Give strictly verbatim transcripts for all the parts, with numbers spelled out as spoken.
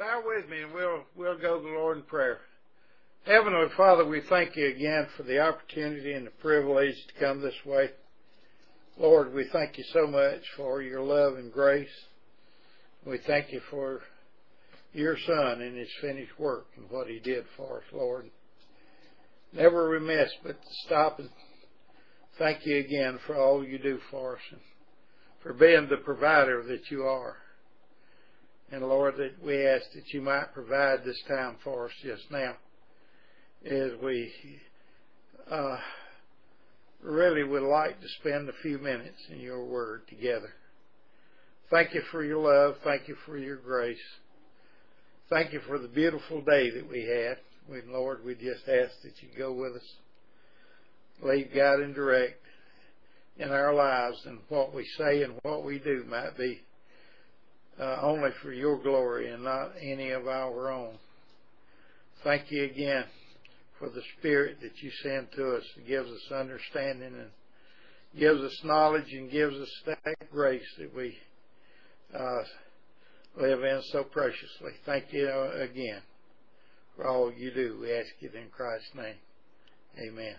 Bow with me and we'll, we'll go to the Lord in prayer. Heavenly Father, we thank you again for the opportunity and the privilege to come this way. Lord, we thank you so much for your love and grace. We thank you for your Son and his finished work and what he did for us, Lord. Never remiss but to stop and thank you again for all you do for us and for being the provider that you are. And Lord, that we ask that you might provide this time for us just now as we uh, really would like to spend a few minutes in your word together. Thank you for your love. Thank you for your grace. Thank you for the beautiful day that we had. We, Lord, we just ask that you go with us. Lead, guide, and direct in our lives, and what we say and what we do might be uh, only for your glory and not any of our own. Thank you again for the Spirit that you send to us. It gives us understanding and gives us knowledge and gives us that grace that we uh, live in so preciously. Thank you again for all you do. We ask it in Christ's name. Amen.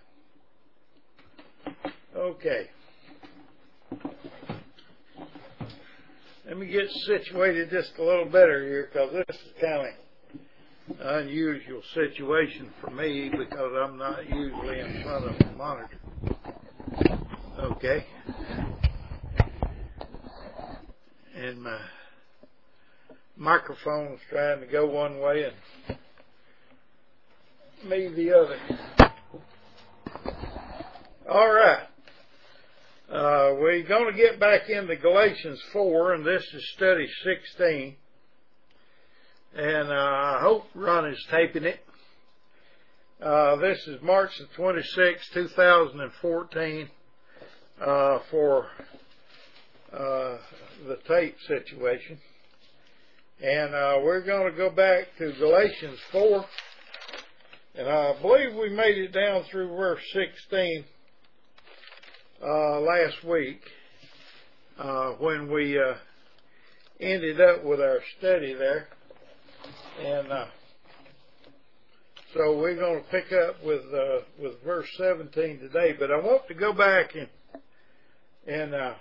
Okay. Let me get situated just a little better here, because this is kind of an unusual situation for me because I'm not usually in front of a monitor. Okay. And my microphone's trying to go one way and me the other. All right. Uh, we're going to get back into Galatians four, and this is study sixteen. And uh, I hope Ron is taping it. Uh, this is March the twenty-sixth, two thousand fourteen, uh, for uh, the tape situation. And uh, we're going to go back to Galatians four. And I believe we made it down through verse sixteen uh, last week uh, when we uh, ended up with our study there. And uh, so we're going to pick up with uh, with verse seventeen today. But I want to go back and and uh,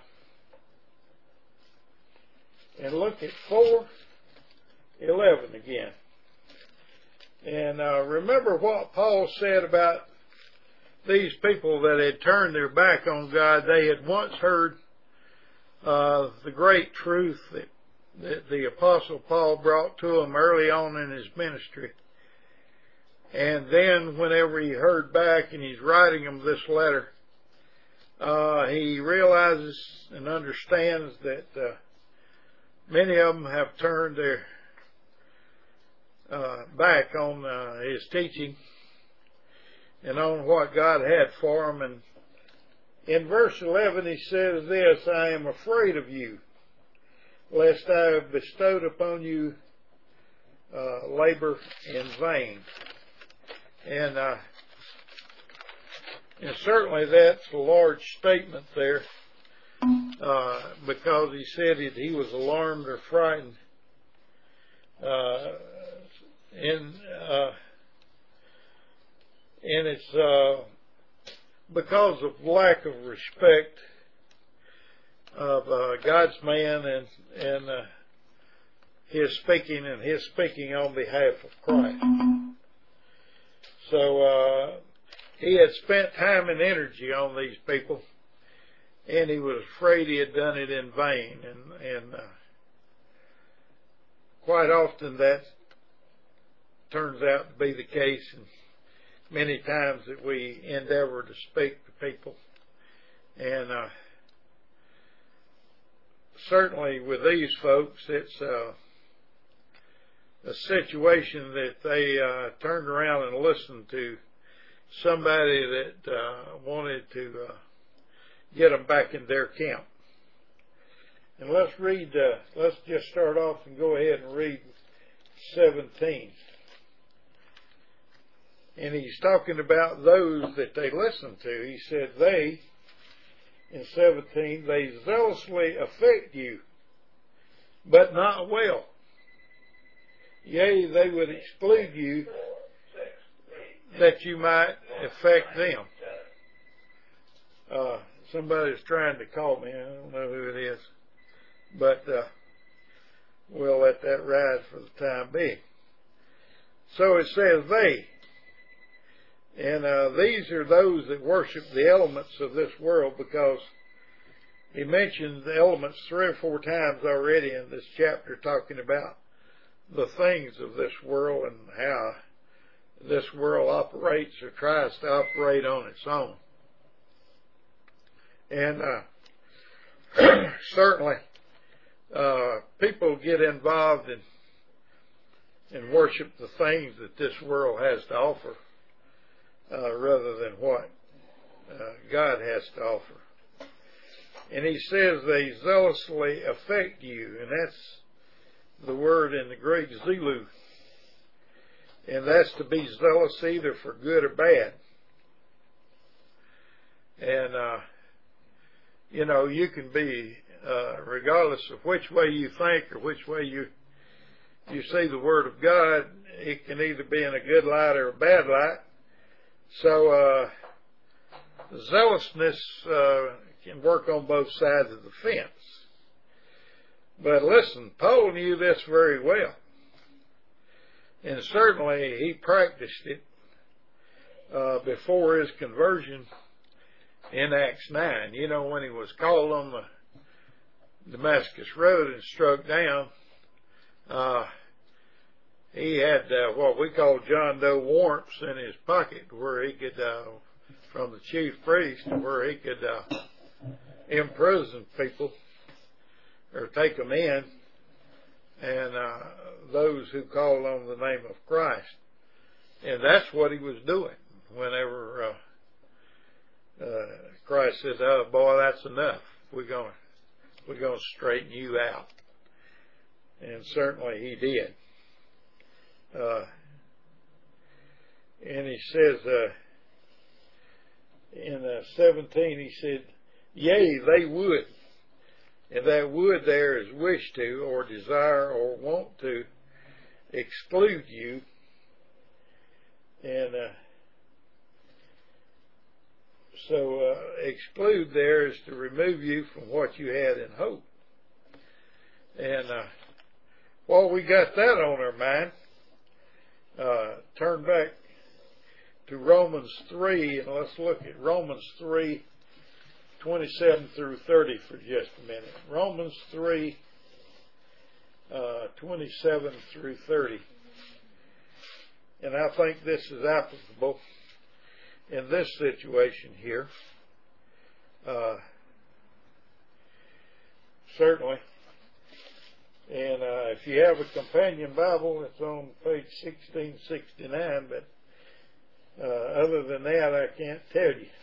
and look at four eleven again. And uh, remember what Paul said about these people that had turned their back on God. They had once heard uh, the great truth that, that the Apostle Paul brought to them early on in his ministry. And then whenever he heard back and he's writing them this letter, uh, he realizes and understands that uh, many of them have turned their Uh, back on uh, his teaching and on what God had for him. And in verse eleven he says this, I am afraid of you, lest I have bestowed upon you uh, labor in vain. And, uh, and certainly that's a large statement there, uh, because he said that he was alarmed or frightened uh, In uh, and it's uh, because of lack of respect of uh, God's man and and uh, his speaking and his speaking on behalf of Christ. So uh, he had spent time and energy on these people, and he was afraid he had done it in vain. And and uh, quite often that turns out to be the case, and many times that we endeavor to speak to people. And uh, certainly with these folks, it's uh, a situation that they uh, turned around and listened to somebody that uh, wanted to uh, get them back in their camp. And let's read, uh, let's just start off and go ahead and read seventeen. And he's talking about those that they listened to. He said, they, in seventeen, they zealously affect you, but not well. Yea, they would exclude you that you might affect them. Uh, somebody's trying to call me. I don't know who it is. But uh, we'll let that ride for the time being. So it says they. And uh, these are those that worship the elements of this world, because he mentioned the elements three or four times already in this chapter, talking about the things of this world and how this world operates or tries to operate on its own. And uh, certainly uh, people get involved in, in worship the things that this world has to offer, uh, rather than what uh, God has to offer. And he says they zealously affect you, and that's the word in the Greek zelu. And that's to be zealous either for good or bad. And, uh, you know, you can be, uh, regardless of which way you think or which way you you see the Word of God, it can either be in a good light or a bad light. So, uh, zealousness uh, can work on both sides of the fence. But listen, Paul knew this very well. And certainly he practiced it uh, before his conversion in Acts nine. You know, when he was called on the Damascus Road and struck down, uh, he had uh, what we call John Doe warrants in his pocket, where he could, uh, from the chief priest, where he could uh, imprison people or take them in, and uh, those who called on the name of Christ. And that's what he was doing whenever uh, uh, Christ said, "Oh boy, that's enough. We're going, we're going to straighten you out." And certainly he did. Uh, and he says uh, in uh, seventeen, he said, "Yea, they would." And that would there is wish to, or desire, or want to exclude you. And uh, so uh, exclude there is to remove you from what you had in hope. And uh, while we got that on our mind, uh, turn back to Romans three, and let's look at Romans three, twenty-seven through thirty for just a minute. Romans three, uh, twenty-seven through thirty. And I think this is applicable in this situation here. Uh, certainly. And uh, if you have a companion Bible, it's on page sixteen sixty-nine, but uh, other than that, I can't tell you.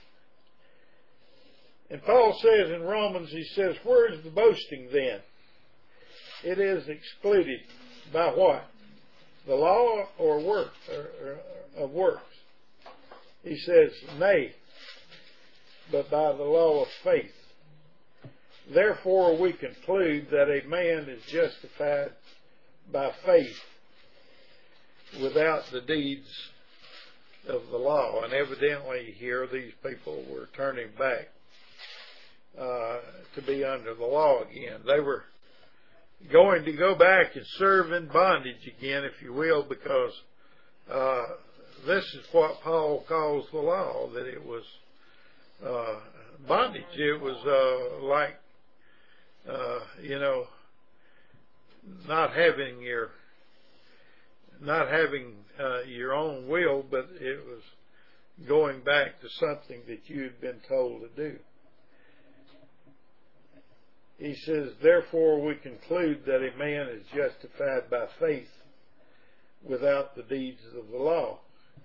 And Paul says in Romans, he says, "Where is the boasting then? It is excluded by what? The law or work or, or, of works?" He says, "Nay, but by the law of faith. Therefore we conclude that a man is justified by faith without the deeds of the law." And evidently here these people were turning back Uh, to be under the law again. They were going to go back and serve in bondage again, if you will, because uh, this is what Paul calls the law, that it was uh, bondage. It was uh, like, uh, you know, not having your not having uh, your own will, but it was going back to something that you had been told to do. He says, "Therefore we conclude that a man is justified by faith without the deeds of the law.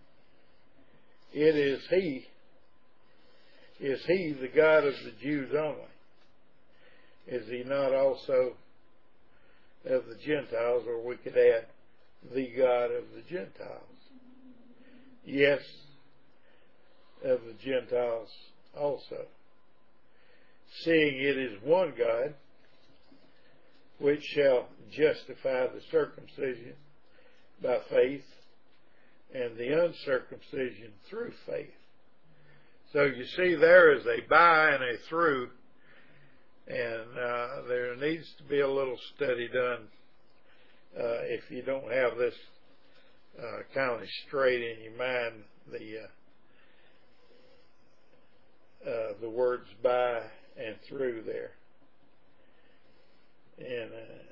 It is he, is he the God of the Jews only? Is he not also of the Gentiles?" Or we could add, "the God of the Gentiles." Yes, of the Gentiles also. "Seeing it is one God, which shall justify the circumcision by faith, and the uncircumcision through faith. So you see there is a by and a through, and uh, there needs to be a little study done uh, if you don't have this uh, kind of straight in your mind, the uh, uh, the words by and through there. And uh,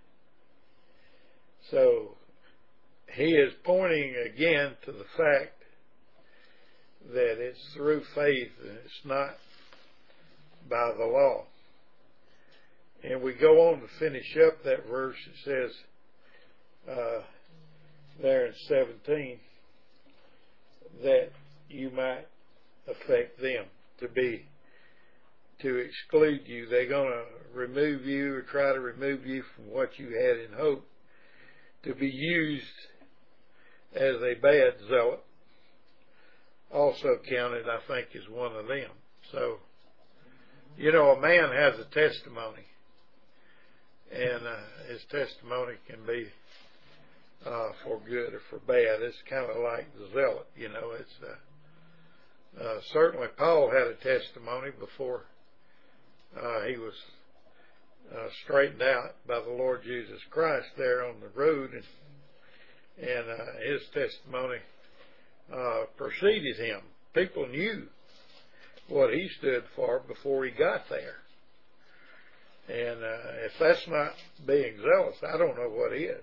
so he is pointing again to the fact that it's through faith and it's not by the law. And we go on to finish up that verse. It says uh, there in seventeen that you might affect them, to be to exclude you. They're going to remove you or try to remove you from what you had in hope, to be used as a bad zealot, also counted, I think, as one of them. So, you know, a man has a testimony, and uh, his testimony can be uh, for good or for bad. It's kind of like the zealot, you know. It's uh, uh, certainly Paul had a testimony before uh, he was uh, straightened out by the Lord Jesus Christ there on the road, and, and uh, his testimony uh, preceded him. People knew what he stood for before he got there. And uh, if that's not being zealous, I don't know what is.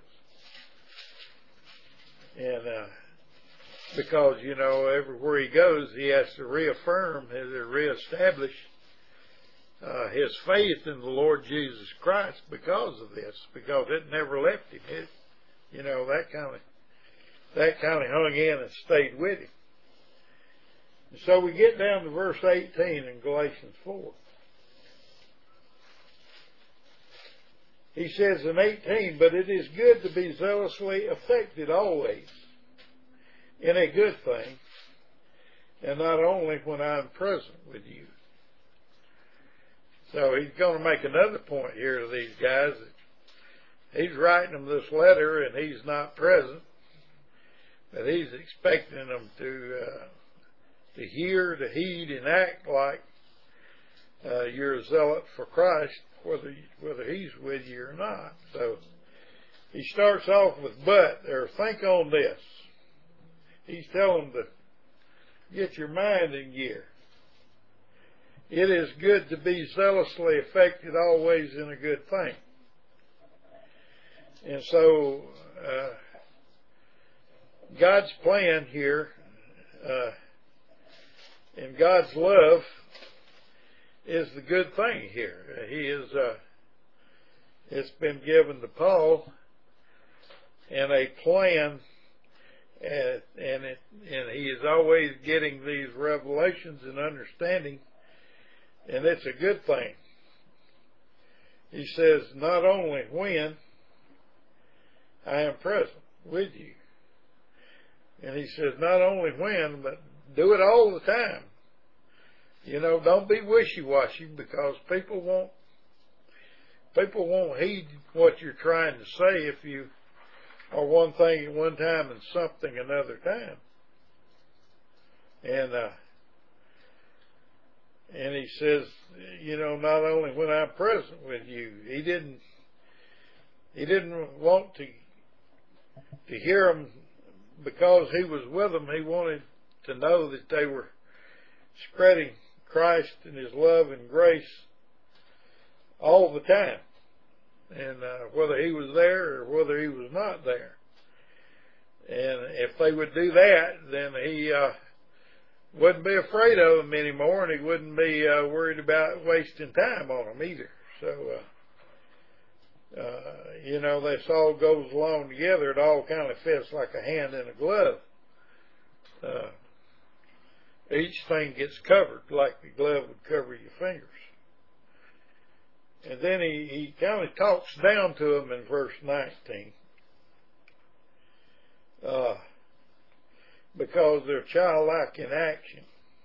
And uh, because, you know, everywhere he goes, he has to reaffirm, has to reestablish uh, his faith in the Lord Jesus Christ because of this, because it never left him. It, you know, that kind of that kind of hung in and stayed with him. And so we get down to verse eighteen in Galatians four. He says in eighteen, but it is good to be zealously affected always in a good thing, and not only when I am present with you. So he's going to make another point here to these guys. That he's writing them this letter and he's not present, but he's expecting them to uh, to hear, to heed, and act like uh, you're a zealot for Christ, whether whether he's with you or not. So he starts off with but, or think on this. He's telling them to get your mind in gear. It is good to be zealously affected always in a good thing. And so uh, God's plan here uh, and God's love is the good thing here. He is, uh, it's been given to Paul, and a plan, and and, it, and he is always getting these revelations and understanding, and it's a good thing. He says, not only when I am present with you, and he says, not only when, but do it all the time. You know, don't be wishy-washy, because people won't, people won't heed what you're trying to say if you are one thing at one time and something another time. And, uh, and he says, you know, not only when I'm present with you. He didn't, he didn't want to, to hear them because he was with them. He wanted to know that they were spreading Christ and his love and grace all the time, and uh, whether he was there or whether he was not there. And if they would do that, then he uh, wouldn't be afraid of them anymore, and he wouldn't be uh, worried about wasting time on them either. So uh, uh, you know, this all goes along together. It all kind of fits like a hand in a glove. Uh, Each thing gets covered like the glove would cover your fingers. And then he, he kind of talks down to them in verse nineteen. Uh, because they're childlike in action.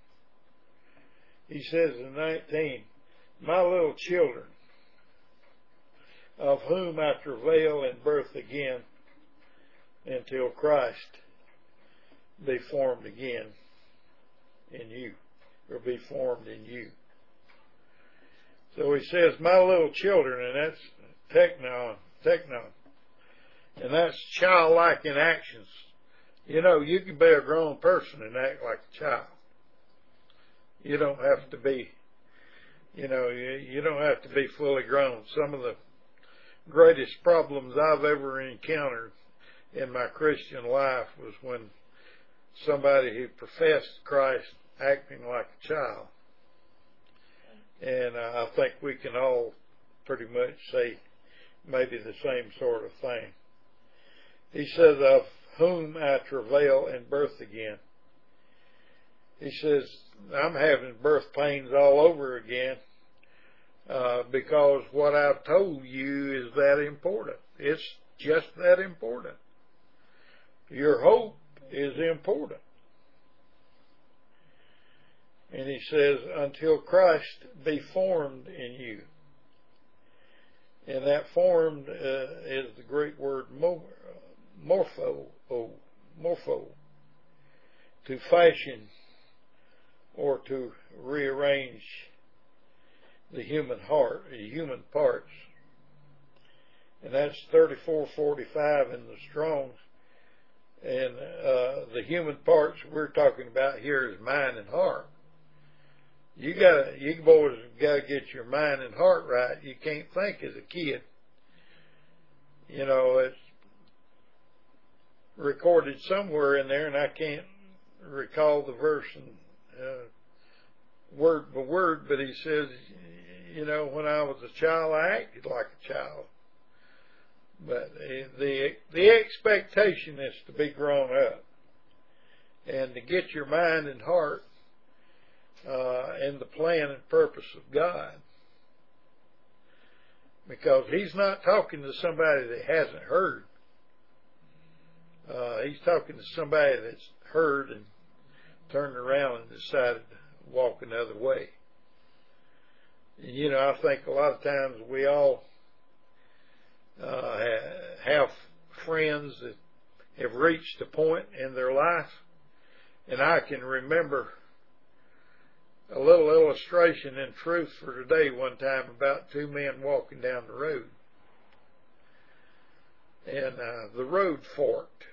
He says in nineteen, my little children, of whom I travail in birth again until Christ be formed again in you, or be formed in you. So he says, my little children, and that's technon, technon, and that's childlike in actions. You know, you can be a grown person and act like a child. You don't have to be, you know, you, you don't have to be fully grown. Some of the greatest problems I've ever encountered in my Christian life was when somebody who professed Christ acting like a child. And uh, I think we can all pretty much say maybe the same sort of thing. He says, of whom I travail in birth again. He says, I'm having birth pains all over again uh, because what I've told you is that important. It's just that important. Your hope is important. And he says, until Christ be formed in you. And that formed uh, is the Greek word morpho, morpho, to fashion or to rearrange the human heart, the human parts. And that's thirty-four forty-five in the Strong's. And uh, the human parts we're talking about here is mind and heart. You gotta, you boys gotta get your mind and heart right. You can't think as a kid. You know, it's recorded somewhere in there, and I can't recall the verse and uh, word by word, but he says, you know, when I was a child, I acted like a child. But the, the, the expectation is to be grown up and to get your mind and heart uh, in the plan and purpose of God. Because he's not talking to somebody that hasn't heard. Uh, he's talking to somebody that's heard and turned around and decided to walk another way. And, you know, I think a lot of times we all uh, have friends that have reached a point in their life. And I can remember a little illustration in Truth for Today one time about two men walking down the road. And uh, the road forked.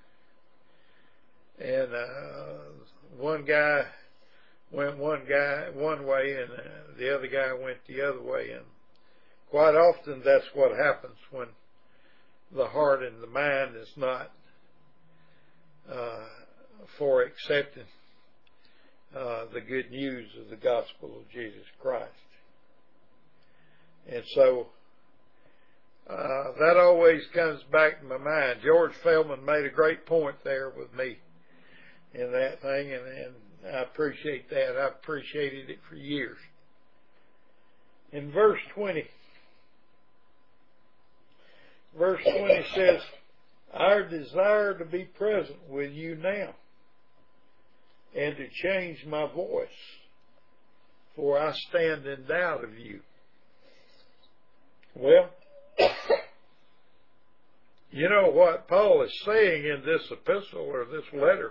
And uh, one guy went one guy one way and uh, the other guy went the other way. And quite often that's what happens when the heart and the mind is not uh, for accepting uh, the good news of the gospel of Jesus Christ. And so uh, that always comes back to my mind. George Feldman made a great point there with me in that thing, and, and I appreciate that. I've appreciated it for years. In verse twenty, verse twenty says, our desire to be present with you now and to change my voice, for I stand in doubt of you. Well, you know what Paul is saying in this epistle or this letter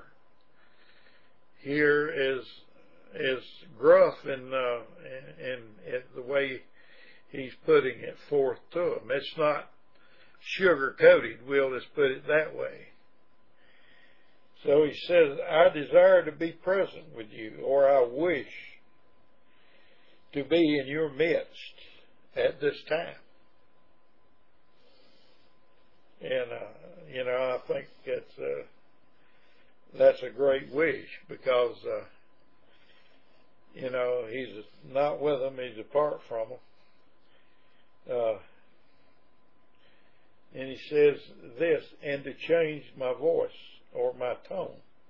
here is is gruff in, uh, in, in the way he's putting it forth to them. It's not sugar-coated, we'll just put it that way. So he says, I desire to be present with you, or I wish to be in your midst at this time. And, uh, you know, I think that's, uh, that's a great wish because, uh, you know, he's not with them, he's apart from them. Uh, and he says this, and to change my voice or my tone.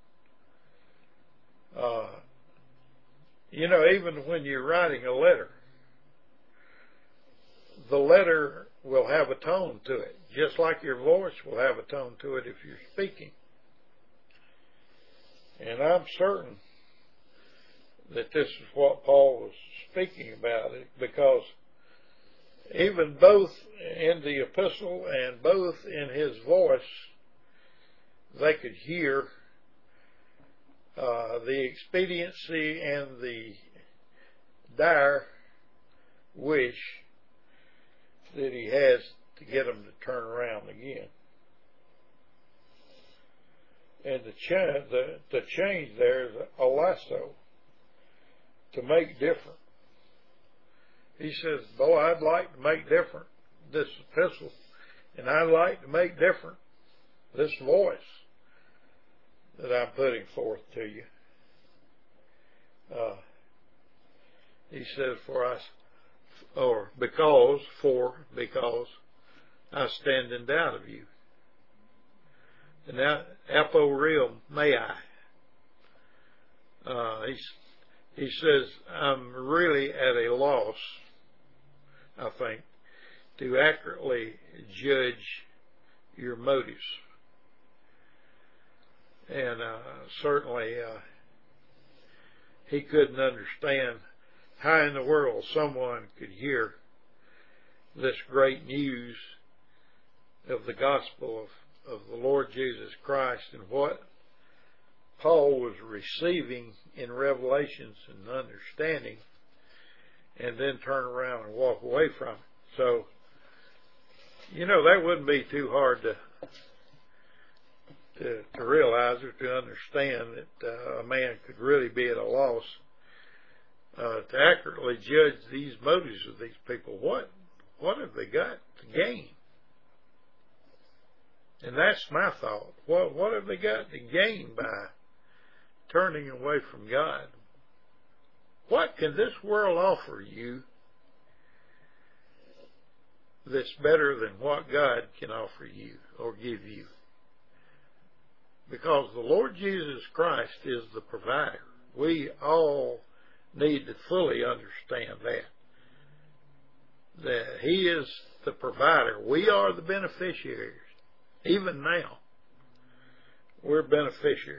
Uh, you know, even when you're writing a letter, the letter will have a tone to it, just like your voice will have a tone to it if you're speaking. And I'm certain that this is what Paul was speaking about, it because even both in the epistle and both in his voice, they could hear uh, the expediency and the dire wish that he has to get them to turn around again. And the, ch- the, the change there is a lasso, to make different. He says, boy, I'd like to make different this epistle, and I'd like to make different this voice that I'm putting forth to you. Uh, he says, for us, or because, for, because I stand in doubt of you. And now, apo real may I. Uh, he, he says, I'm really at a loss, I think, to accurately judge your motives. And uh, certainly uh, he couldn't understand how in the world someone could hear this great news of the gospel of, of the Lord Jesus Christ and what Paul was receiving in revelations and understanding, and then turn around and walk away from it. So, you know, that wouldn't be too hard to to, to realize or to understand that uh, a man could really be at a loss uh, to accurately judge these motives of these people. What what have they got to gain? And that's my thought. What what have they got to gain by turning away from God? What can this world offer you that's better than what God can offer you or give you? Because the Lord Jesus Christ is the provider. We all need to fully understand that. That He is the provider. We are the beneficiaries. Even now, we're beneficiaries.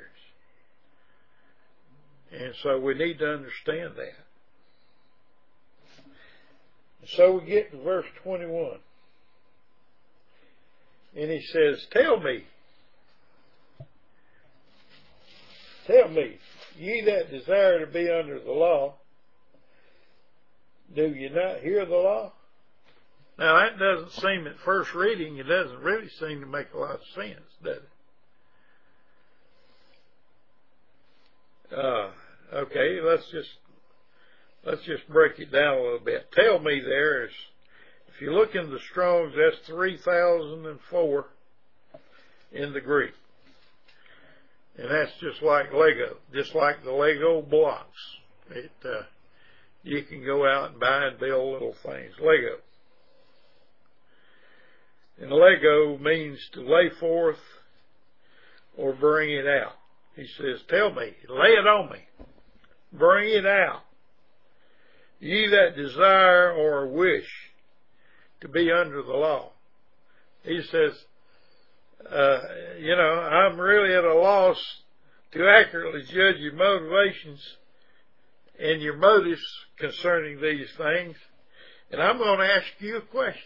And so we need to understand that. So we get to verse twenty-one. And he says, Tell me, tell me, ye that desire to be under the law, do you not hear the law? Now that doesn't seem, at first reading, it doesn't really seem to make a lot of sense, does it? Uh, okay, let's just, let's just break it down a little bit. Tell me there is, if you look in the Strong's, that's three thousand four in the Greek. And that's just like Lego, just like the Lego blocks. It, uh, you can go out and buy and build little things. Lego. And Lego means to lay forth or bring it out. He says, tell me, lay it on me, bring it out. Ye that desire or wish to be under the law. He says, uh, you know, I'm really at a loss to accurately judge your motivations and your motives concerning these things. And I'm going to ask you a question.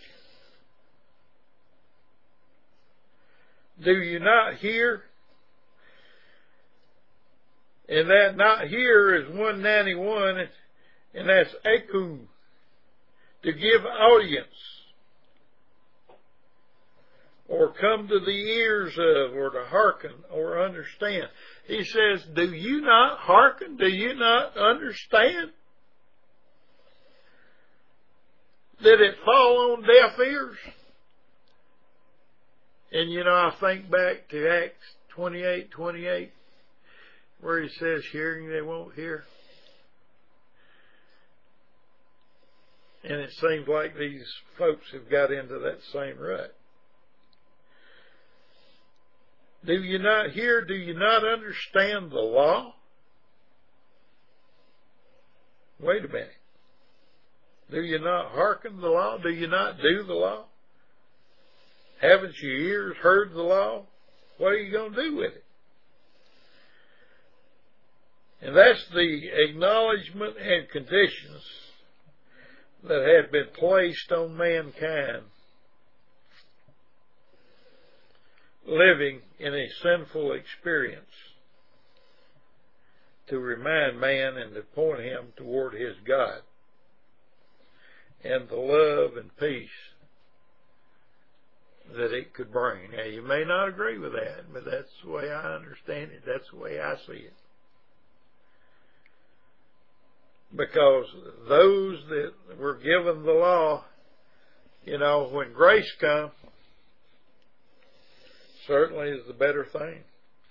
Do you not hear? And that not hear is one ninety-one, and that's eku, to give audience, or come to the ears of, or to hearken, or understand. He says, do you not hearken? Do you not understand? Did it fall on deaf ears? And you know, I think back to Acts twenty-eight twenty-eight, where he says, hearing they won't hear. And it seems like these folks have got into that same rut. Do you not hear? Do you not understand the law? Wait a minute. Do you not hearken the law? Do you not do the law? Haven't your ears heard the law? What are you going to do with it? And that's the acknowledgement and conditions that had been placed on mankind living in a sinful experience to remind man and to point him toward his God and the love and peace that it could bring. Now, you may not agree with that, but that's the way I understand it. That's the way I see it. Because those that were given the law, you know, when grace comes, certainly is the better thing.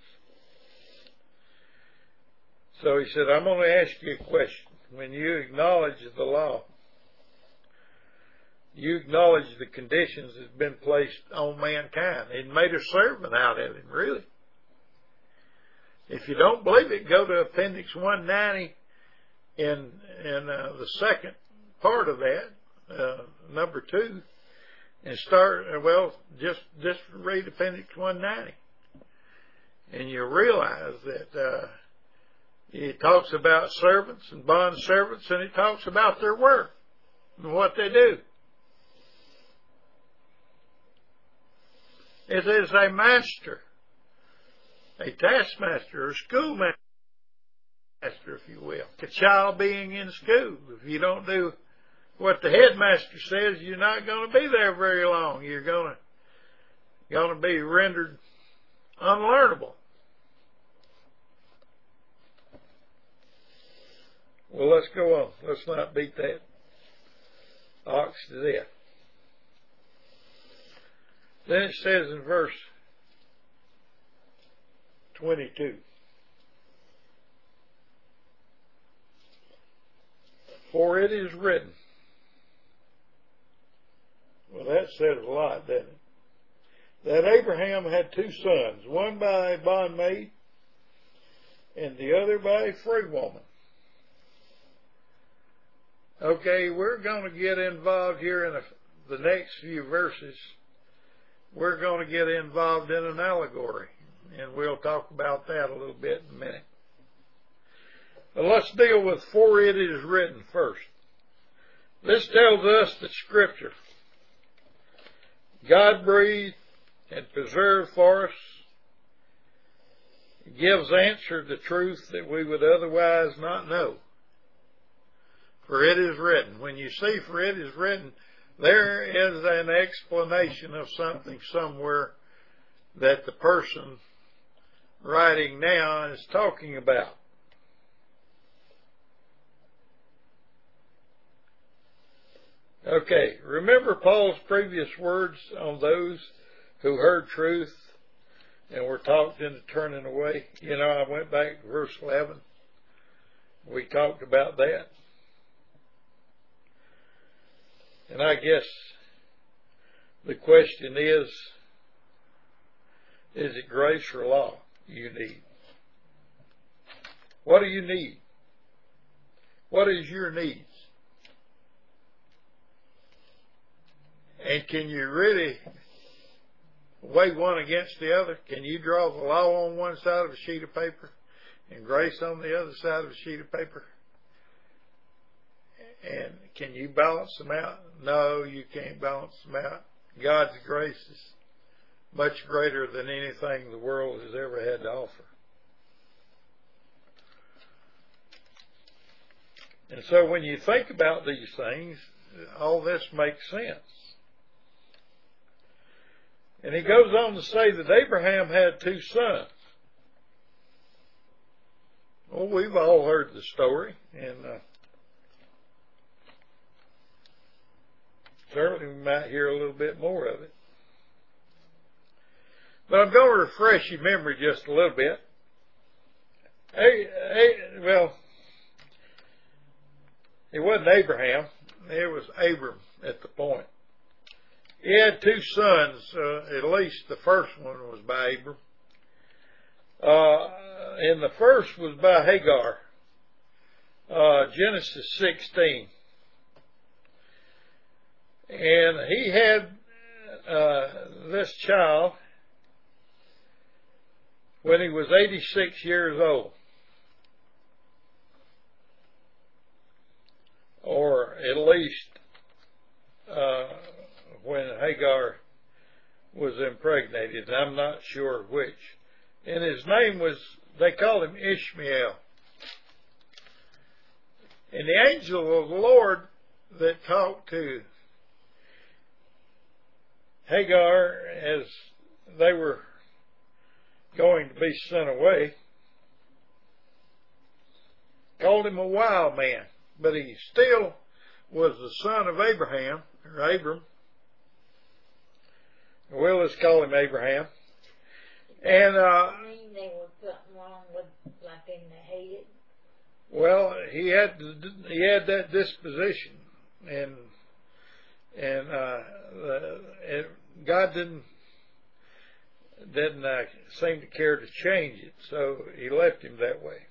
So he said, I'm going to ask you a question. When you acknowledge the law, you acknowledge the conditions that's been placed on mankind. It made a servant out of him, really. If you don't believe it, go to Appendix one ninety in, in uh, the second part of that, uh, number two, and start, well, just, just read Appendix one ninety. And you'll realize that uh, it talks about servants and bond servants, and it talks about their work and what they do. It is a master, a taskmaster, or schoolmaster, if you will. A child being in school. If you don't do what the headmaster says, you're not going to be there very long. You're going to, going to be rendered unlearnable. Well, let's go on. Let's not beat that ox to death. Then it says in verse twenty-two, for it is written. Well, that says a lot, doesn't it? That Abraham had two sons, one by a bondmaid and the other by a free woman. Okay, we're going to get involved here in a, the next few verses. We're going to get involved in an allegory, and we'll talk about that a little bit in a minute. But let's deal with for it is written first. This tells us that Scripture, God breathed and preserved for us, gives answer to truth that we would otherwise not know. For it is written. When you see for it is written, there is an explanation of something somewhere that the person writing now is talking about. Okay, remember Paul's previous words on those who heard truth and were talked into turning away? You know, I went back to verse eleven. We talked about that. And I guess the question is, is it grace or law you need? What do you need? What is your needs? And can you really weigh one against the other? Can you draw the law on one side of a sheet of paper and grace on the other side of a sheet of paper? And can you balance them out? No, you can't balance them out. God's grace is much greater than anything the world has ever had to offer. And so when you think about these things, all this makes sense. And he goes on to say that Abraham had two sons. Well, we've all heard the story, and uh, certainly we might hear a little bit more of it. But I'm going to refresh your memory just a little bit. Hey, hey, well, it wasn't Abraham. It was Abram at the point. He had two sons. Uh, at least the first one was by Abram. Uh, and the first was by Hagar. Uh, Genesis sixteen. And he had uh, this child when he was eighty-six years old. Or at least uh, when Hagar was impregnated. I'm not sure which. And his name was, they called him Ishmael. And the angel of the Lord that talked to Hagar as they were going to be sent away called him a wild man, but he still was the son of Abraham, or Abram. We'll just call him Abraham. And, uh, I mean, they were something wrong with, like, in the head. Well, he had he had that disposition, and and uh, it, God didn't didn't uh, seem to care to change it, so he left him that way.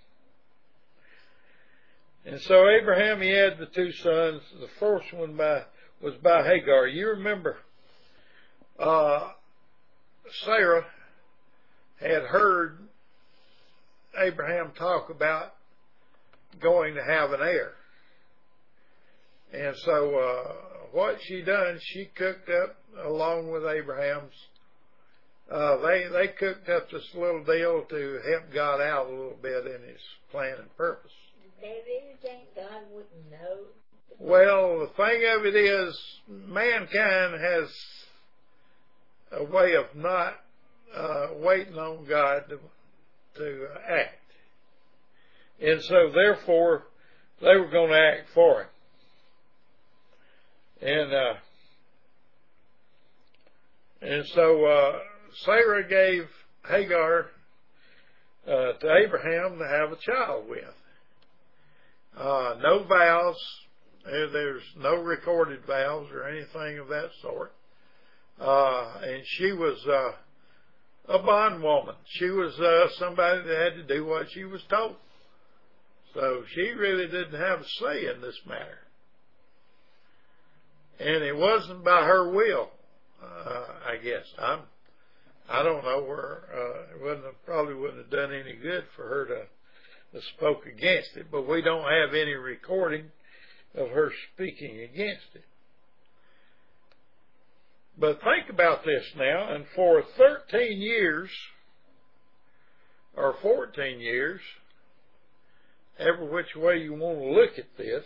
And so Abraham, he had the two sons. The first one by was by Hagar. You remember, uh, Sarah had heard Abraham talk about going to have an heir. And so uh, what she done, she cooked up, along with Abraham's, uh, they, they cooked up this little deal to help God out a little bit in his plan and purpose. Did they really think God wouldn't know? Well, the thing of it is, mankind has a way of not uh, waiting on God to, to act. And so, therefore, they were going to act for him. And uh, and so uh, Sarah gave Hagar uh, to Abraham to have a child with. Uh, no vows. There's no recorded vows or anything of that sort. Uh, and she was uh, a bondwoman. She was uh, somebody that had to do what she was told. So she really didn't have a say in this matter. And it wasn't by her will, uh, I guess. I'm, I don't know where, uh, it wouldn't have, probably wouldn't have done any good for her to have spoke against it, but we don't have any recording of her speaking against it. But think about this now, and for thirteen years, or fourteen years, every which way you want to look at this,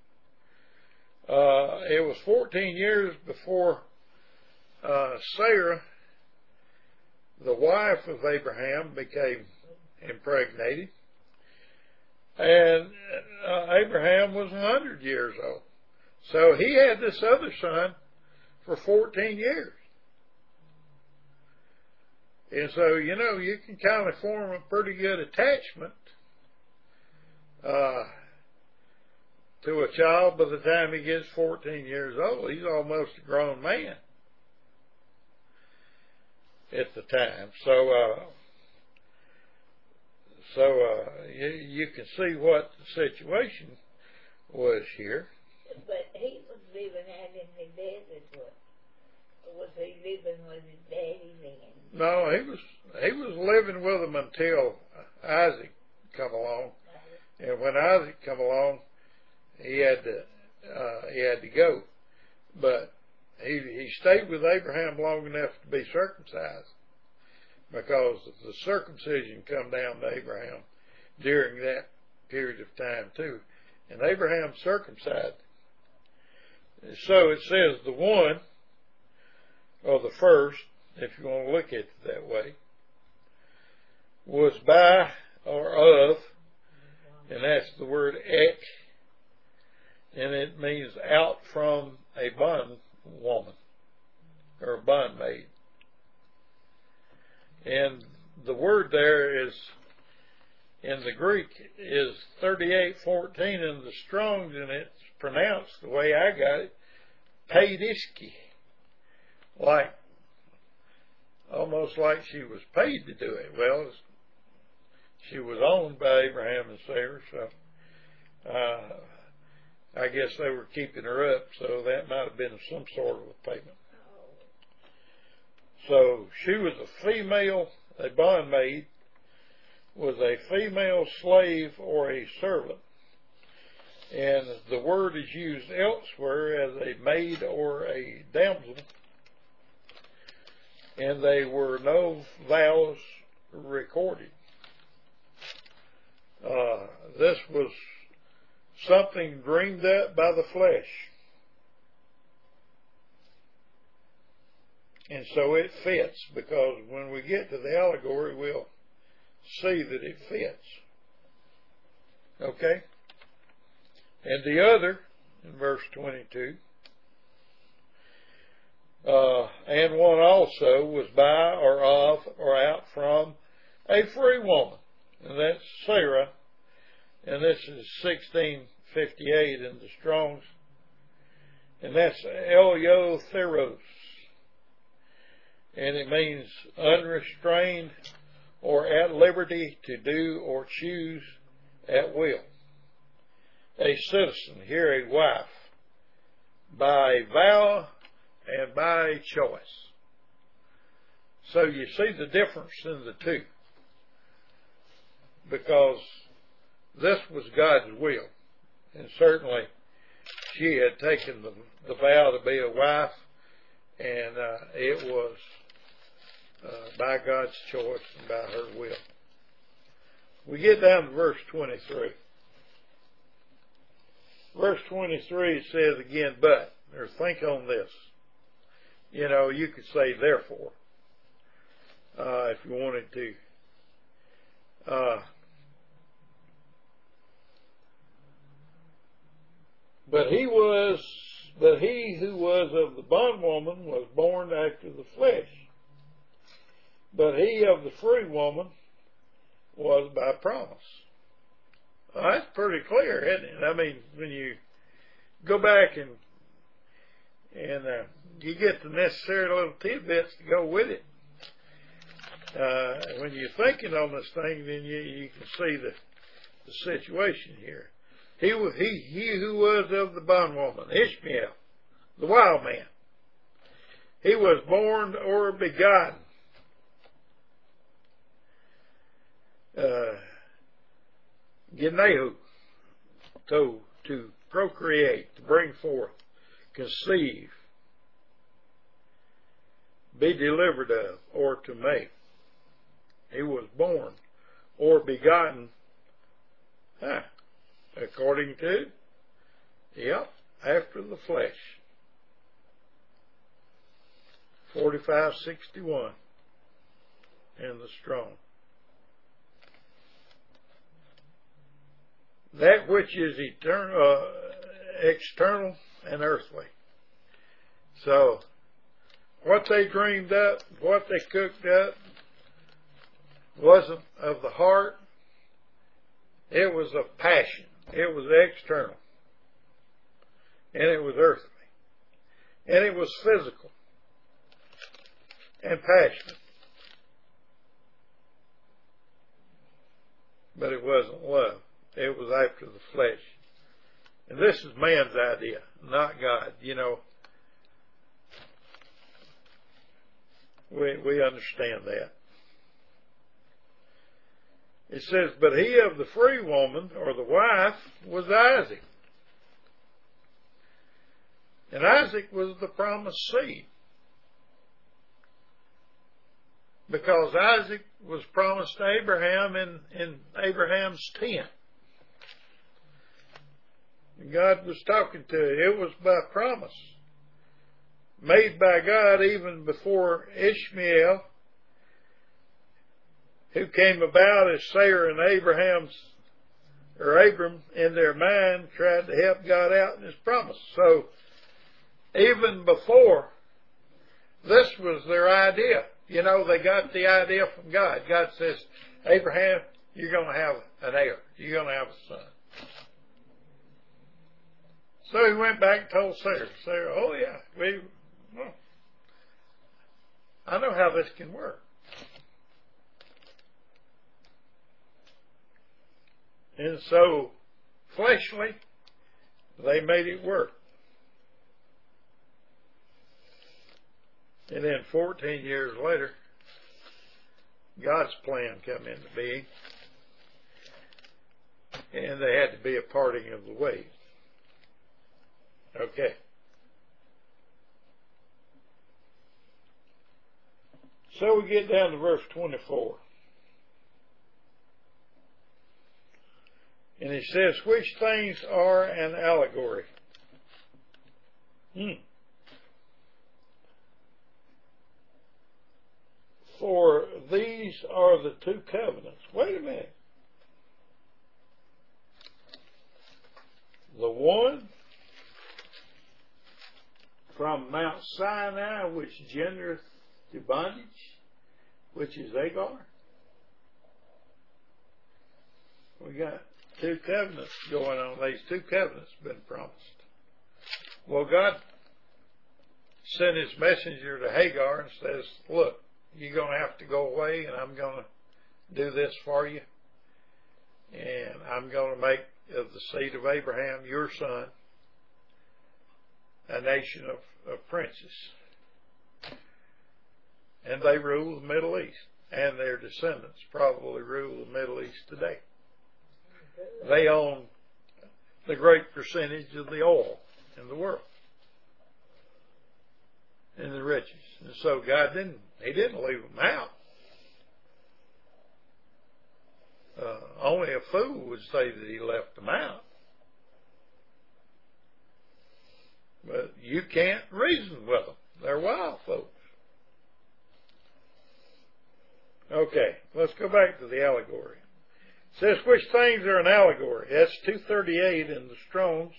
uh, it was fourteen years before uh, Sarah, the wife of Abraham, became impregnated. And uh, Abraham was one hundred years old. So he had this other son for fourteen years. And so, you know, you can kind of form a pretty good attachment uh, to a child by the time he gets fourteen years old. He's almost a grown man at the time. So, uh, so uh, you, you can see what the situation was here. But he was living out in the desert. What? Was he living with his daddy then? No, he was he was living with him until Isaac come along. And when Isaac come along, he had to uh, he had to go. But he he stayed with Abraham long enough to be circumcised, because the circumcision come down to Abraham during that period of time too. And Abraham circumcised. So it says the one, or the first, if you want to look at it that way, was by or of, and that's the word ek, and it means out from a bondwoman, or a bondmaid. And the word there is, in the Greek, is thirty-eight fourteen in the Strong's, and it's pronounced the way I got it, paidiski. Like, almost like she was paid to do it. Well, she was owned by Abraham and Sarah, so uh, I guess they were keeping her up, so that might have been some sort of a payment. So she was a female, a bondmaid, was a female slave or a servant. And the word is used elsewhere as a maid or a damsel. and there were no vows recorded. Uh, this was something dreamed up by the flesh. And so it fits, because when we get to the allegory, we'll see that it fits. Okay? And the other, in verse twenty-two, uh, and one also was by or of or out from a free woman. And that's Sarah. And this is sixteen fifty-eight in the Strong's. And that's Eleutheros. And it means unrestrained or at liberty to do or choose at will. A citizen, here a wife, by vow and by choice. So you see the difference in the two. Because this was God's will. And certainly she had taken the, the vow to be a wife, and uh, it was uh, by God's choice and by her will. We get down to verse twenty-three. Verse twenty-three says again, but, or think on this. You know, you could say therefore, uh, if you wanted to. Uh, but he was, but he who was of the bondwoman was born after the flesh. But he of the free woman was by promise. Well, that's pretty clear, isn't it? I mean, when you go back and and uh, you get the necessary little tidbits to go with it. Uh, when you're thinking on this thing, then you, you can see the, the situation here. He, was, he, he who was of the bondwoman, Ishmael, the wild man, he was born or begotten. Uh, Genehu, to, to procreate, to bring forth, conceive, be delivered of, or to make. He was born or begotten, huh, according to, yep, after the flesh. forty-five sixty-one in the Strong. That which is eternal, uh, external and earthly. So, what they dreamed up, what they cooked up, wasn't of the heart. It was of passion. It was external. And it was earthly. And it was physical. And passionate. But it wasn't love. It was after the flesh. And this is man's idea, not God. You know, we, we understand that. It says, but he of the free woman, or the wife, was Isaac. And Isaac was the promised seed. Because Isaac was promised to Abraham in, in Abraham's tent. God was talking to him. It was by promise. Made by God even before Ishmael, who came about as Sarah and Abraham's, or Abram, in their mind, tried to help God out in His promise. So, even before, this was their idea. You know, they got the idea from God. God says, Abraham, you're going to have an heir. You're going to have a son. So he went back and told Sarah. Sarah, oh yeah, we, well, I know how this can work. And so, fleshly, they made it work. And then fourteen years later, God's plan come into being. And they had to be a parting of the ways. Okay. So we get down to verse twenty-four. And he says, which things are an allegory? Hmm. For these are the two covenants. Wait a minute. The one from Mount Sinai, which gendereth to bondage, which is Hagar. We got two covenants going on. These two covenants been promised. Well, God sent his messenger to Hagar and says, look, you're going to have to go away, and I'm going to do this for you. And I'm going to make of the seed of Abraham, your son, a nation of, of princes. And they rule the Middle East. And their descendants probably rule the Middle East today. They own the great percentage of the oil in the world. And the riches. And so God didn't, he didn't leave them out. Uh, only a fool would say that he left them out. But you can't reason with them. They're wild folks. Okay, let's go back to the allegory. It says, which things are an allegory? That's two thirty-eight in the Strong's.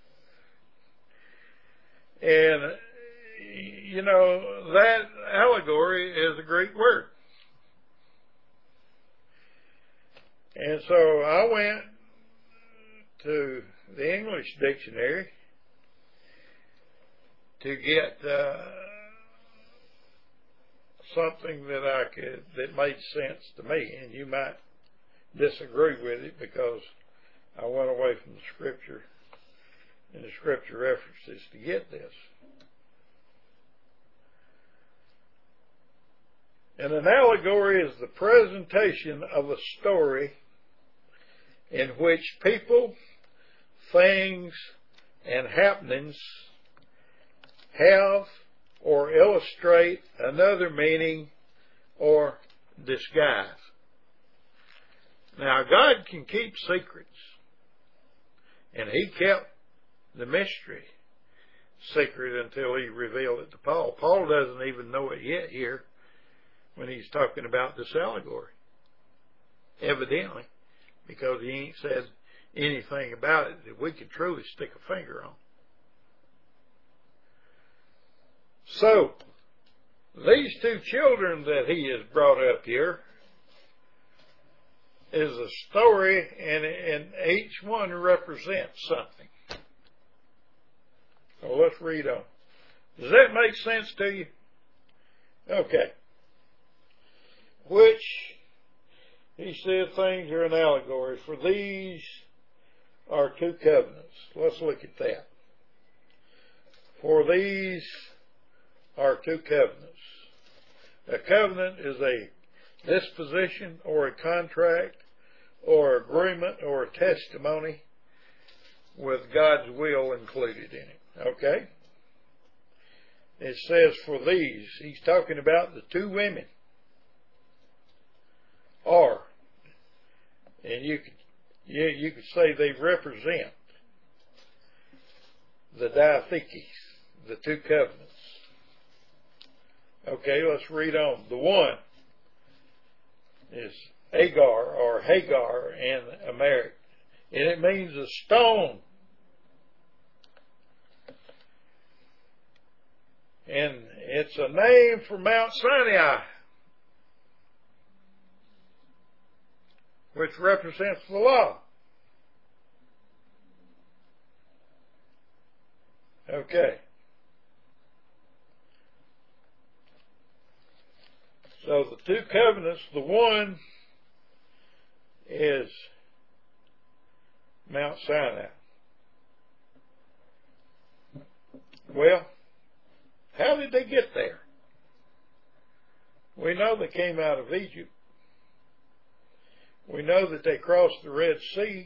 And, you know, that allegory is a Greek word. And so I went to the English dictionary to get uh, something that I could, that made sense to me. And you might disagree with it because I went away from the scripture and the scripture references to get this. And an allegory is the presentation of a story in which people, things, and happenings have or illustrate another meaning or disguise. Now, God can keep secrets, and he kept the mystery secret until he revealed it to Paul. Paul doesn't even know it yet here when he's talking about this allegory, evidently, because he ain't said anything about it that we could truly stick a finger on. So, these two children that he has brought up here is a story, and, and each one represents something. So let's read on. Does that make sense to you? Okay. Which, he said, things are an allegory, for these are two covenants. Let's look at that. For these are two covenants. A covenant is a disposition or a contract or agreement or a testimony with God's will included in it. Okay? It says for these, he's talking about the two women. Are, and you could, you, you could say they represent the diathekes, the two covenants. Okay, let's read on. The one is Agar or Hagar in Amharic, and it means a stone. And it's a name for Mount Sinai, which represents the law. Okay. So the two covenants, the one is Mount Sinai. Well, how did they get there? We know they came out of Egypt. We know that they crossed the Red Sea.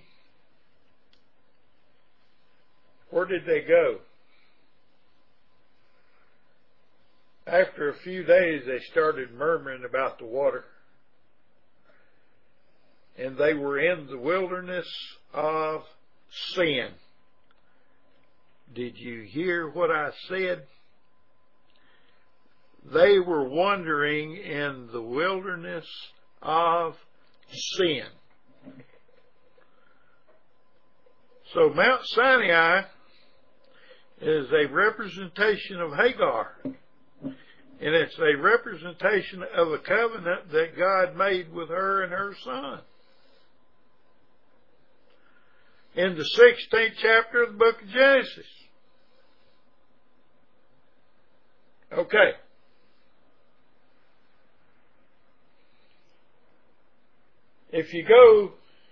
Where did they go? after a few days, they started murmuring about the water. And they were in the wilderness of sin. Did you hear what I said? They were wandering in the wilderness of sin. So Mount Sinai is a representation of Hagar. And it's a representation of a covenant that God made with her and her son. In the sixteenth chapter of the book of Genesis. Okay. If you go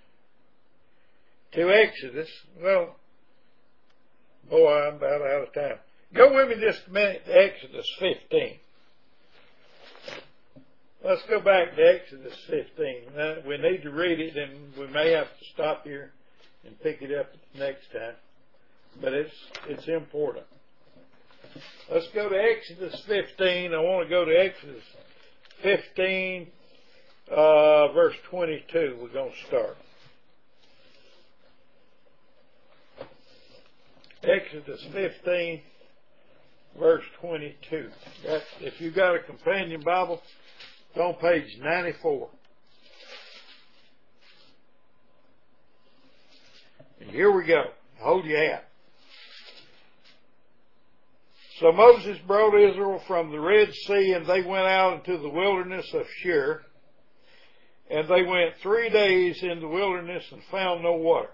to Exodus, well, boy, I'm about out of time. Go with me just a minute to Exodus fifteen. Let's go back to Exodus fifteen. Now, we need to read it, and we may have to stop here and pick it up next time. But it's it's important. Let's go to Exodus fifteen. I want to go to Exodus fifteen, uh, verse twenty-two. We're going to start. Exodus fifteen, verse twenty-two. That's, if you've got a companion Bible, it's on page ninety-four. And here we go. Hold your hat. So Moses brought Israel from the Red Sea, and they went out into the wilderness of Shur. And they went three days in the wilderness and found no water.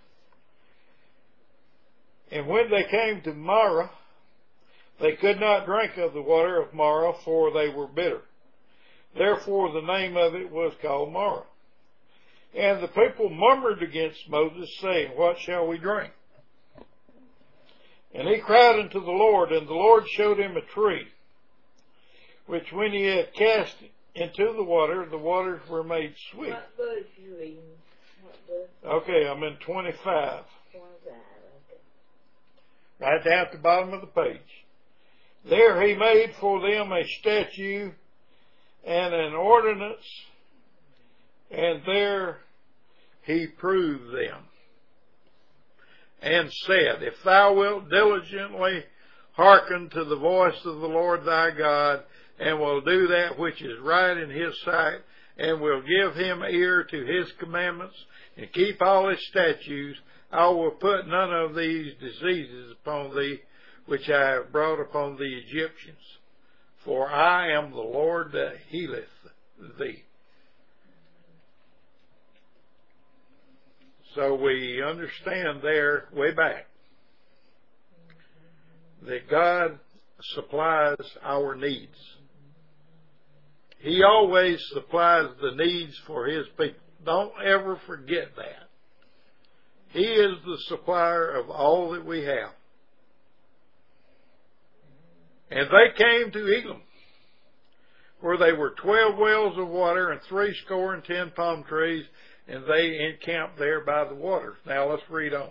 And when they came to Marah, they could not drink of the water of Marah, for they were bitter. Therefore the name of it was called Marah. And the people murmured against Moses, saying, What shall we drink? And he cried unto the Lord, and the Lord showed him a tree, which when he had cast into the water, the waters were made sweet. What verse you reading? What verse? Okay, I'm in twenty-five. twenty-five, okay. Right down at the bottom of the page. There he made for them a statue and an ordinance, and there he proved them, and said, If thou wilt diligently hearken to the voice of the Lord thy God, and will do that which is right in his sight, and will give him ear to his commandments, and keep all his statutes, I will put none of these diseases upon thee, which I have brought upon the Egyptians. For I am the Lord that healeth thee. So we understand there, way back, that God supplies our needs. He always supplies the needs for his people. Don't ever forget that. He is the supplier of all that we have. And they came to Elim, where there were twelve wells of water and three score and ten palm trees, and they encamped there by the waters. Now let's read on.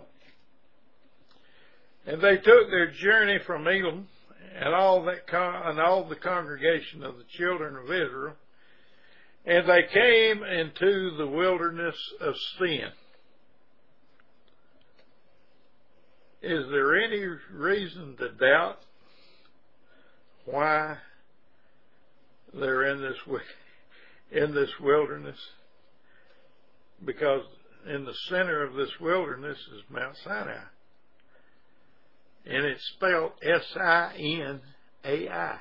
And they took their journey from Elim, and all that con- and all the congregation of the children of Israel, and they came into the wilderness of Sin. Is there any reason to doubt why they're in this in this wilderness? Because in the center of this wilderness is Mount Sinai. And it's spelled S I N A I.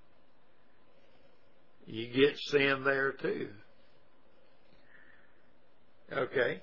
You get sin there too. Okay.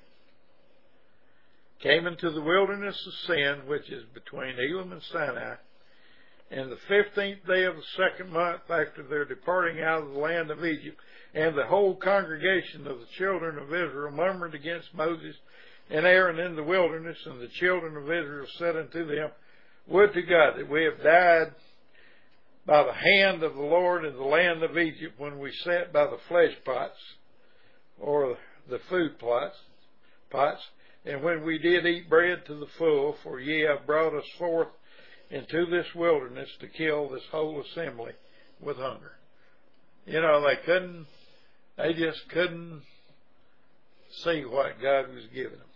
Came into the wilderness of Sin, which is between Elim and Sinai, and the fifteenth day of the second month after their departing out of the land of Egypt. And the whole congregation of the children of Israel murmured against Moses and Aaron in the wilderness, and the children of Israel said unto them, Would to God that we have died by the hand of the Lord in the land of Egypt, when we sat by the flesh pots, or the food pots, pots, and when we did eat bread to the full, for ye have brought us forth into this wilderness to kill this whole assembly with hunger. You know, they couldn't, they just couldn't see what God was giving them.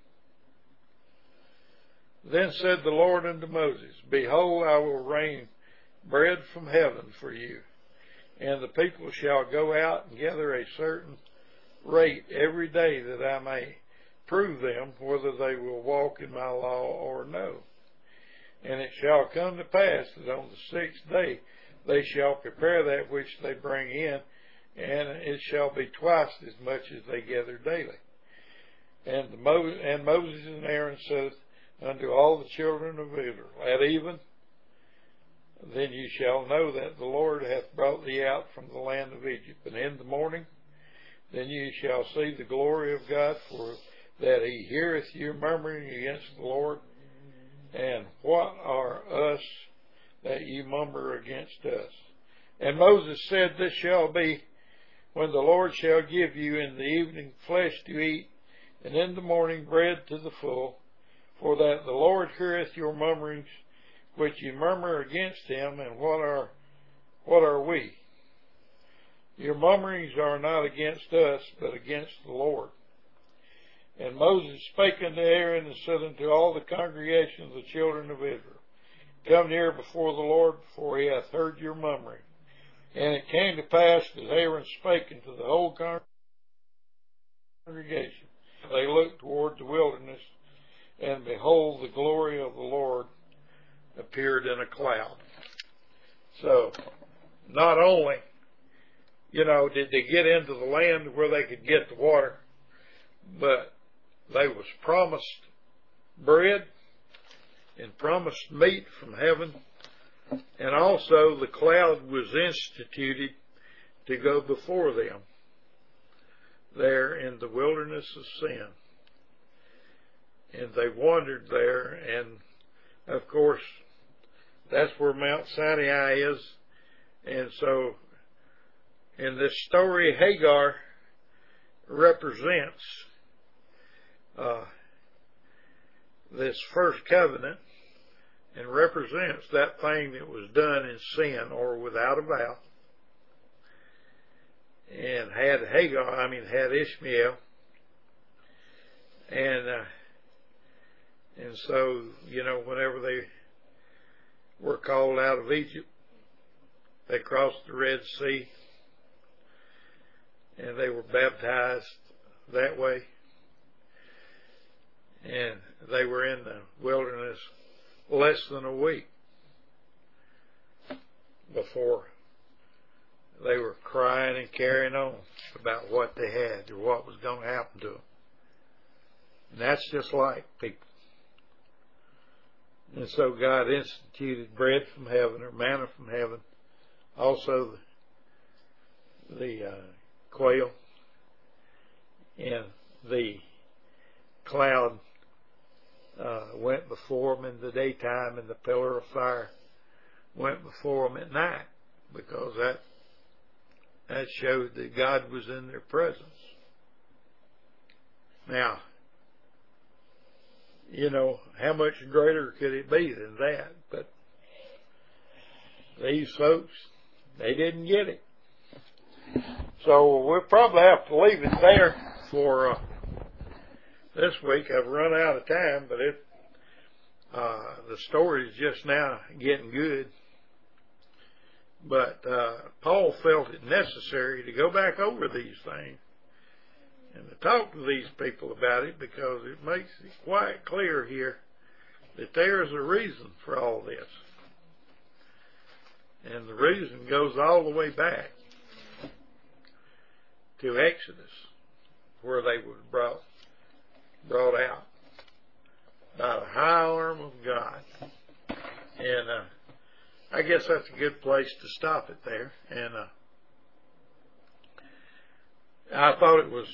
Then said the Lord unto Moses, Behold, I will rain bread from heaven for you, and the people shall go out and gather a certain rate every day, that I may prove them whether they will walk in my law or no. And it shall come to pass that on the sixth day they shall prepare that which they bring in, and it shall be twice as much as they gather daily. And, the Mo- and Moses and Aaron said unto all the children of Israel, At even, then you shall know that the Lord hath brought thee out from the land of Egypt. And in the morning, then you shall see the glory of God, for that he heareth your murmuring against the Lord. And what are us that you murmur against us? And Moses said, This shall be when the Lord shall give you in the evening flesh to eat, and in the morning bread to the full, for that the Lord heareth your murmurings, which you murmur against him. And what are what are we? Your murmurings are not against us, but against the Lord. And Moses spake unto Aaron, and said unto all the congregation of the children of Israel, Come near before the Lord, for he hath heard your murmuring. And it came to pass, as Aaron spake unto the whole congregation, they looked toward the wilderness, and behold, the glory of the Lord appeared in a cloud. So, not only, you know, did they get into the land where they could get the water, but they was promised bread and promised meat from heaven, and also the cloud was instituted to go before them there in the wilderness of sin. And they wandered there, and of course that's where Mount Sinai is. And so in this story, Hagar represents uh, this first covenant, and represents that thing that was done in sin or without a vow, and had Hagar, I mean had Ishmael, and uh, and so, you know, whenever they were called out of Egypt, they crossed the Red Sea, and they were baptized that way, and they were in the wilderness less than a week before they were crying and carrying on about what they had or what was going to happen to them. And that's just like people. And so God instituted bread from heaven, or manna from heaven, also the, the uh, quail, and the cloud uh, went before them in the daytime, and the pillar of fire went before them at night, because that that showed that God was in their presence. Now, you know, how much greater could it be than that? But these folks, they didn't get it. So we'll probably have to leave it there for uh, this week. I've run out of time, but it, uh, the story is just now getting good. But uh, Paul felt it necessary to go back over these things and to talk to these people about it, because it makes it quite clear here that there is a reason for all this. And the reason goes all the way back to Exodus, where they were brought, brought out by the high arm of God. And uh, I guess that's a good place to stop it there. And uh, I thought it was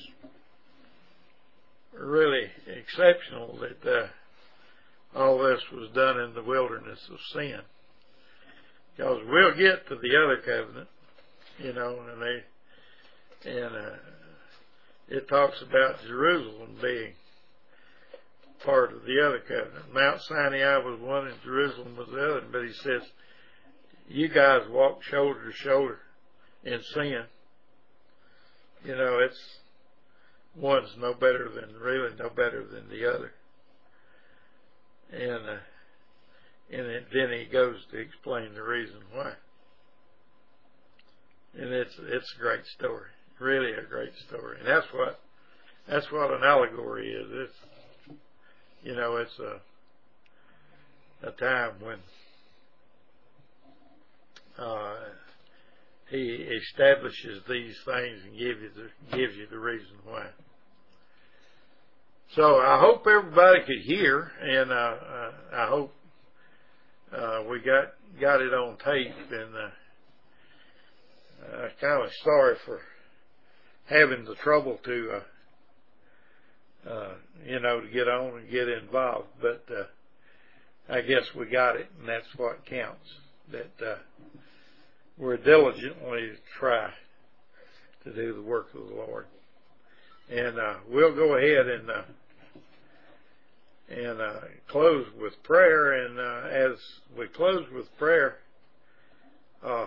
really exceptional that uh, all this was done in the wilderness of sin. Because we'll get to the other covenant, you know, and they, and uh, it talks about Jerusalem being part of the other covenant. Mount Sinai was one and Jerusalem was the other, but he says, you guys walk shoulder to shoulder in sin. You know, it's one's no better than, really no better than the other. And, uh, and it, then he goes to explain the reason why. And it's, it's a great story. Really a great story. And that's what, that's what an allegory is. It's, you know, it's a, a time when, uh, he establishes these things and gives you the, gives you the reason why. So I hope everybody could hear, and uh, uh, I hope uh, we got got it on tape. And uh, I'm kind of sorry for having the trouble to, uh, uh, you know, to get on and get involved. But uh, I guess we got it, and that's what counts. That uh, we're diligently try to do the work of the Lord. And uh, we'll go ahead and uh, and uh, close with prayer. And uh, as we close with prayer, uh,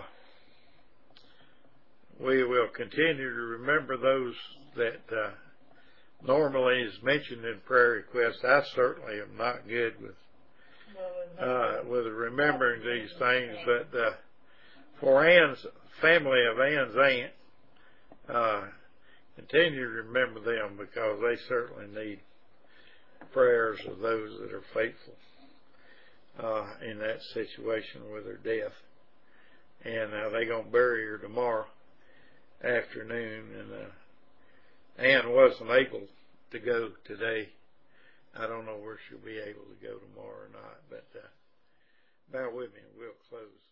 we will continue to remember those that uh, normally is mentioned in prayer requests. I certainly am not good with uh, with remembering these things, but uh, for Ann's family of Ann's aunt, uh, continue to remember them, because they certainly need prayers of those that are faithful uh, in that situation with her death. And uh, they're going to bury her tomorrow afternoon. And uh, Ann wasn't able to go today. I don't know where she'll be able to go tomorrow or not, but uh, bear with me and we'll close.